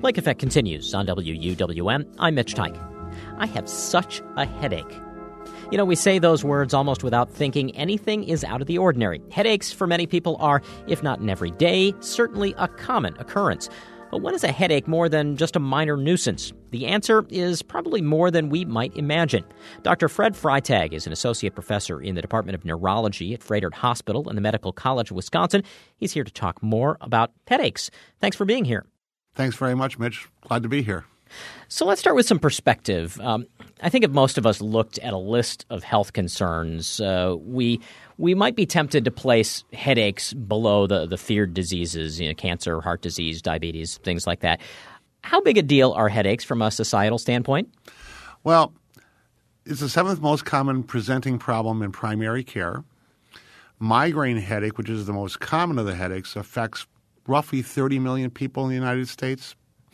Lake Effect continues on WUWM. I'm Mitch Tyke. I have such a headache. You know, we say those words almost without thinking anything is out of the ordinary. Headaches for many people are, if not an everyday, certainly a common occurrence. But when is a headache more than just a minor nuisance? The answer is probably more than we might imagine. Dr. Fred Freitag is an associate professor in the Department of Neurology at Froedtert Hospital and the Medical College of Wisconsin. He's here to talk more about headaches. Thanks for being here. Thanks very much, Mitch. Glad to be here. So let's start with some perspective. I think if most of us looked at a list of health concerns, we might be tempted to place headaches below the feared diseases, cancer, heart disease, diabetes, things like that. How big a deal are headaches from a societal standpoint? Well, it's the seventh most common presenting problem in primary care. Migraine headache, which is the most common of the headaches, affects roughly 30 million people in the United States.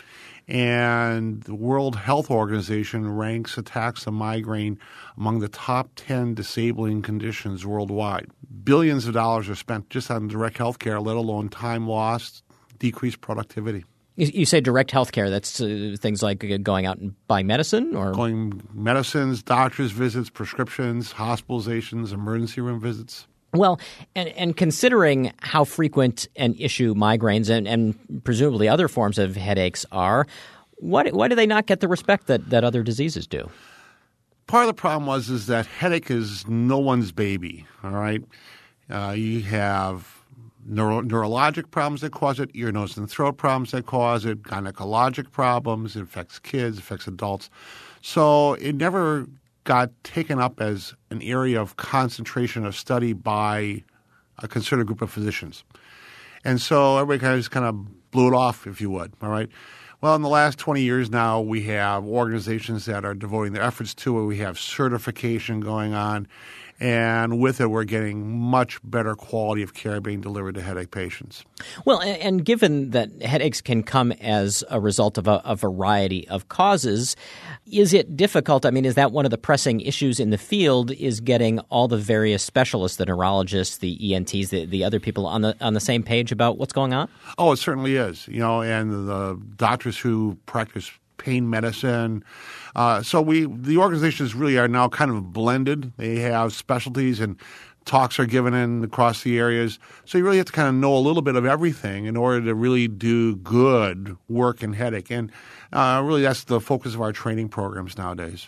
And the World Health Organization ranks attacks of migraine among the top 10 disabling conditions worldwide. Billions of dollars are spent just on direct health care, let alone time lost, decreased productivity. You say direct health care. That's things like going out and buying medicine? Or medicines, doctor's visits, prescriptions, hospitalizations, emergency room visits. Well, and considering how frequent an issue migraines and presumably other forms of headaches are, why do they not get the respect that other diseases do? Part of the problem is that headache is no one's baby, all right? You have neurologic problems that cause it, ear, nose, and throat problems that cause it, gynecologic problems, it affects kids, affects adults. So it never got taken up as an area of concentration of study by a concerted group of physicians. And so everybody just kind of blew it off, if you would, all right? Well, in the last 20 years now, we have organizations that are devoting their efforts to it. We have certification going on. And with it, we're getting much better quality of care being delivered to headache patients. Well, and given that headaches can come as a result of a variety of causes, is it difficult? I mean, is that one of the pressing issues in the field, is getting all the various specialists, the neurologists, the ENTs, the other people on the same page about what's going on? Oh, it certainly is. And the doctors who practice pain medicine. So the organizations really are now kind of blended. They have specialties and talks are given in across the areas. So you really have to kind of know a little bit of everything in order to really do good work in headache. And really that's the focus of our training programs nowadays.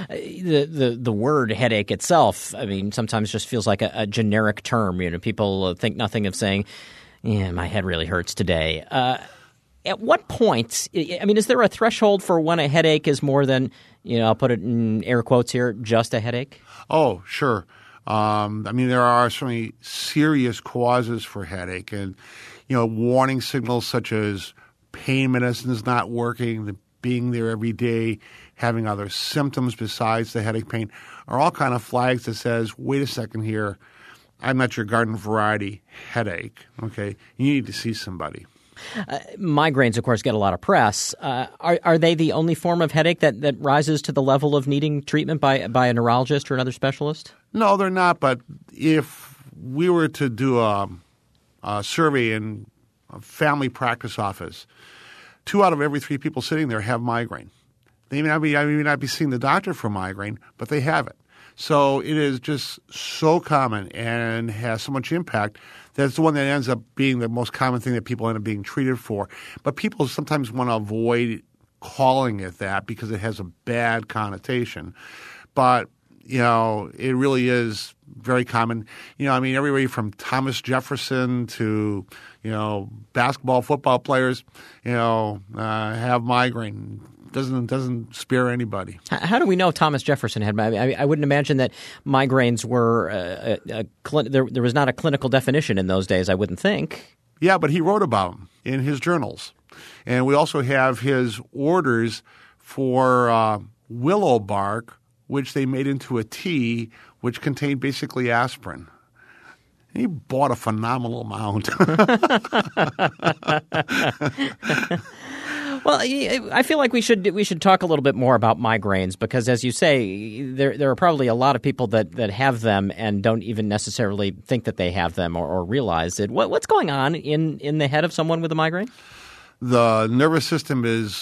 The word headache itself, I mean, sometimes just feels like a generic term. People think nothing of saying, yeah, my head really hurts today. At what point, I mean, is there a threshold for when a headache is more than, I'll put it in air quotes here, just a headache? Oh, sure. There are certainly serious causes for headache and, warning signals such as pain medicine is not working, being there every day, having other symptoms besides the headache pain are all kind of flags that says, wait a second here, I'm not your garden variety headache, okay? You need to see somebody. Migraines, of course, get a lot of press. Are they the only form of headache that rises to the level of needing treatment by a neurologist or another specialist? No, they're not. But if we were to do a survey in a family practice office, 2 out of every 3 people sitting there have migraine. They may not be seeing the doctor for migraine, but they have it. So it is just so common and has so much impact that it's the one that ends up being the most common thing that people end up being treated for. But people sometimes want to avoid calling it that because it has a bad connotation. But, it really is very common. Everybody from Thomas Jefferson to, basketball, football players, have migraine. Doesn't spare anybody. How do we know Thomas Jefferson had migraine? I wouldn't imagine that migraines were there was not a clinical definition in those days, I wouldn't think. Yeah, but he wrote about them in his journals. And we also have his orders for willow bark, which they made into a tea, which contained basically aspirin. He bought a phenomenal amount. Well, I feel like we should talk a little bit more about migraines because, as you say, there are probably a lot of people that have them and don't even necessarily think that they have them or realize it. What's going on in the head of someone with a migraine? the nervous system is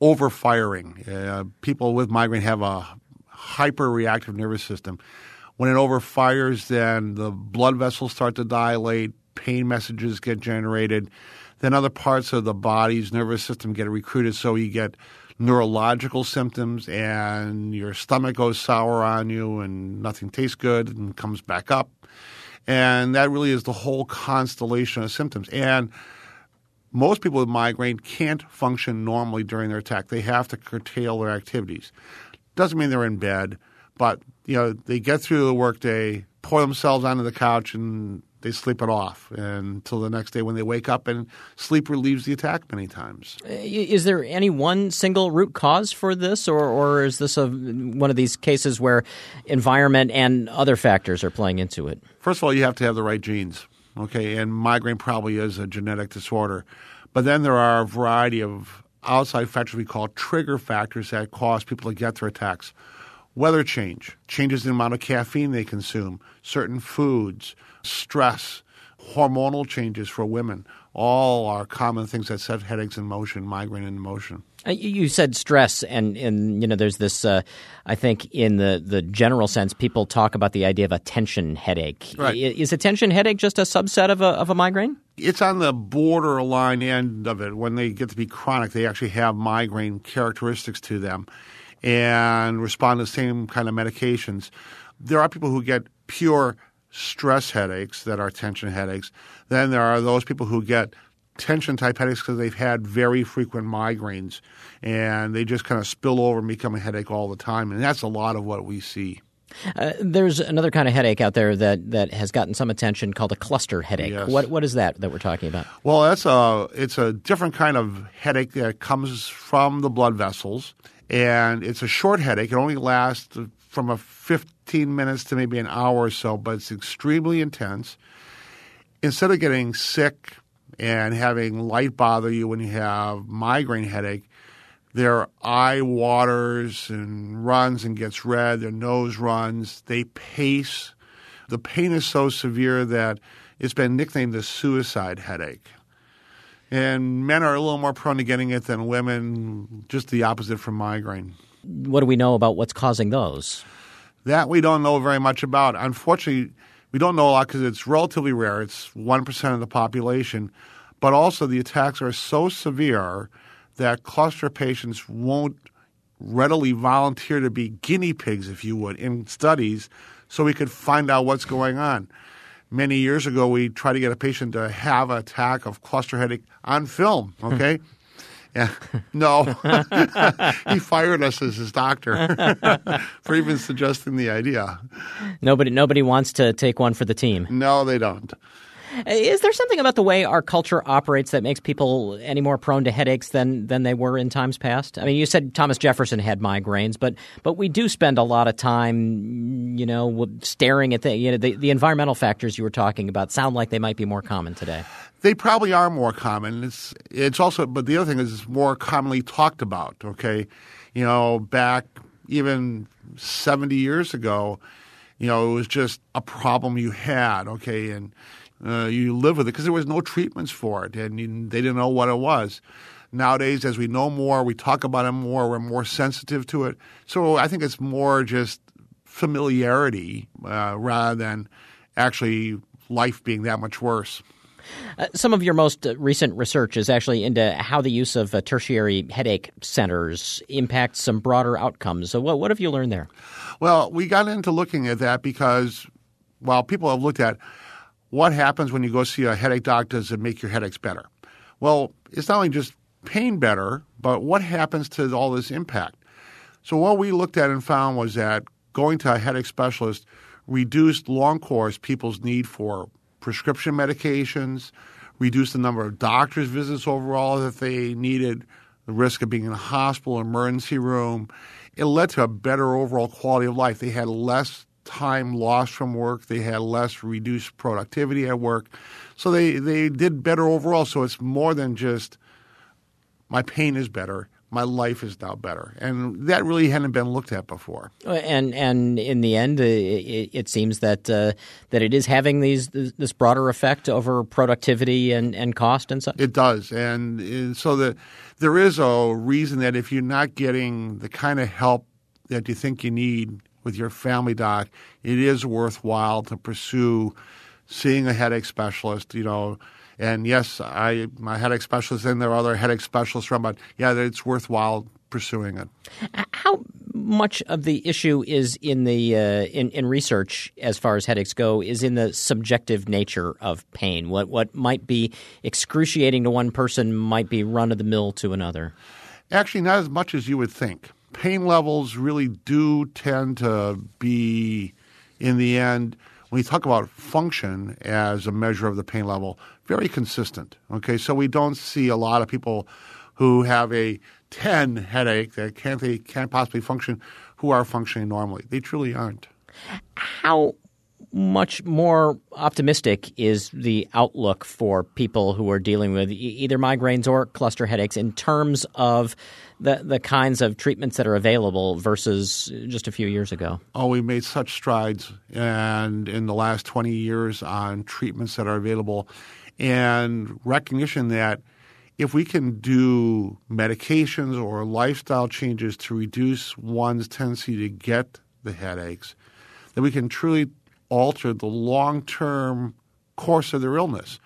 overfiring. People with migraine have a hyperreactive nervous system. When it overfires, then the blood vessels start to dilate, pain messages get generated, then other parts of the body's nervous system get recruited, so you get neurological symptoms and your stomach goes sour on you and nothing tastes good and comes back up. And that really is the whole constellation of symptoms. And most people with migraine can't function normally during their attack. They have to curtail their activities. Doesn't mean they're in bed, but they get through the workday, pour themselves onto the couch, and they sleep it off until the next day when they wake up, and sleep relieves the attack many times. Is there any one single root cause for this, or is this one of these cases where environment and other factors are playing into it? First of all, you have to have the right genes, okay? And migraine probably is a genetic disorder. But then there are a variety of outside factors we call trigger factors that cause people to get their attacks. Weather change, changes in the amount of caffeine they consume, certain foods, stress, hormonal changes for women, all are common things that set headaches in motion, migraine in motion. You said stress, and there's this, I think in the general sense, people talk about the idea of a tension headache. Right. Is a tension headache just a subset of a migraine? It's on the borderline end of it. When they get to be chronic, they actually have migraine characteristics to them and respond to the same kind of medications. There are people who get pure stress headaches that are tension headaches. Then there are those people who get tension-type headaches because they've had very frequent migraines, and they just kind of spill over and become a headache all the time. And that's a lot of what we see. There's another kind of headache out there that has gotten some attention called a cluster headache. Yes. What is that we're talking about? Well, it's a different kind of headache that comes from the blood vessels, and it's a short headache. It only lasts from 15 minutes to maybe an hour or so, but it's extremely intense. Instead of getting sick and having light bother you when you have migraine headache, their eye waters and runs and gets red, their nose runs, they pace. The pain is so severe that it's been nicknamed the suicide headache. And men are a little more prone to getting it than women, just the opposite from migraine. What do we know about what's causing those? That we don't know very much about. Unfortunately, we don't know a lot because it's relatively rare. It's 1% of the population. But also the attacks are so severe that cluster patients won't readily volunteer to be guinea pigs, if you would, in studies so we could find out what's going on. Many years ago, we tried to get a patient to have an attack of cluster headache on film, okay? Yeah. No. He fired us as his doctor for even suggesting the idea. Nobody wants to take one for the team. No, they don't. Is there something about the way our culture operates that makes people any more prone to headaches than they were in times past? I mean, you said Thomas Jefferson had migraines, but we do spend a lot of time, staring at the environmental factors you were talking about sound like they might be more common today. They probably are more common. It's also, but the other thing is it's more commonly talked about, okay? Back even 70 years ago, it was just a problem you had, okay? And you live with it because there was no treatments for it, and they didn't know what it was. Nowadays, as we know more, we talk about it more, we're more sensitive to it. So I think it's more just familiarity rather than actually life being that much worse. Some of your most recent research is actually into how the use of tertiary headache centers impacts some broader outcomes. So what have you learned there? Well, we got into looking at that because, people have looked at what happens when you go see a headache doctor. Does it make your headaches better? Well, it's not only just pain better, but what happens to all this impact? So what we looked at and found was that going to a headache specialist reduced long course people's need for prescription medications, reduced the number of doctor's visits overall that they needed, the risk of being in a hospital, emergency room. It led to a better overall quality of life. They had less time lost from work. They had less reduced productivity at work. So they did better overall. So it's more than just my pain is better. my life is now better. And that really hadn't been looked at before. And in the end, it seems that it is having this broader effect over productivity and cost and such. It does. And so there is a reason that if you're not getting the kind of help that you think you need with your family doc, it is worthwhile to pursue seeing a headache specialist, And yes, my headache specialist, and there are other headache specialists around, but yeah, it's worthwhile pursuing it. How much of the issue is in the in research as far as headaches go is in the subjective nature of pain? What might be excruciating to one person might be run-of-the-mill to another? Actually, not as much as you would think. Pain levels really do tend to be, in the end, when you talk about function as a measure of the pain level, very consistent. Okay, so we don't see a lot of people who have a 10 headache that can't possibly function who are functioning normally. They truly aren't. How much more optimistic is the outlook for people who are dealing with either migraines or cluster headaches in terms of the kinds of treatments that are available versus just a few years ago? Oh, we made such strides and in the last 20 years on treatments that are available and recognition that if we can do medications or lifestyle changes to reduce one's tendency to get the headaches, then we can truly alter the long-term course of their illness.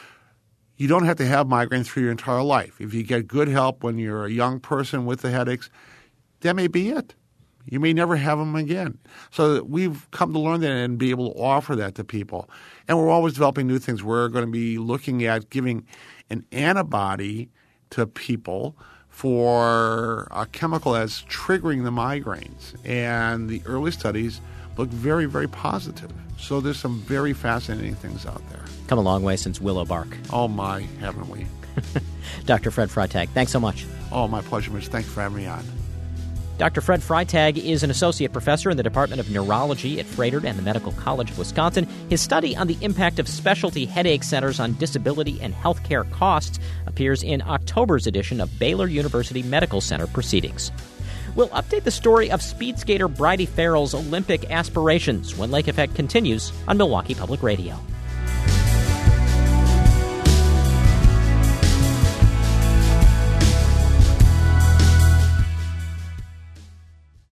You don't have to have migraines for your entire life. If you get good help when you're a young person with the headaches, that may be it. You may never have them again. So we've come to learn that and be able to offer that to people. And we're always developing new things. We're going to be looking at giving an antibody to people for a chemical that's triggering the migraines. And the early studies look very, very positive. So there's some very fascinating things out there. Come a long way since willow bark. Oh, my, haven't we? Dr. Fred Freitag, thanks so much. Oh, my pleasure, Mitch. Thanks for having me on. Dr. Fred Freitag is an associate professor in the Department of Neurology at Froedtert and the Medical College of Wisconsin. His study on the impact of specialty headache centers on disability and healthcare costs appears in October's edition of Baylor University Medical Center Proceedings. We'll update the story of speed skater Bridie Farrell's Olympic aspirations when Lake Effect continues on Milwaukee Public Radio.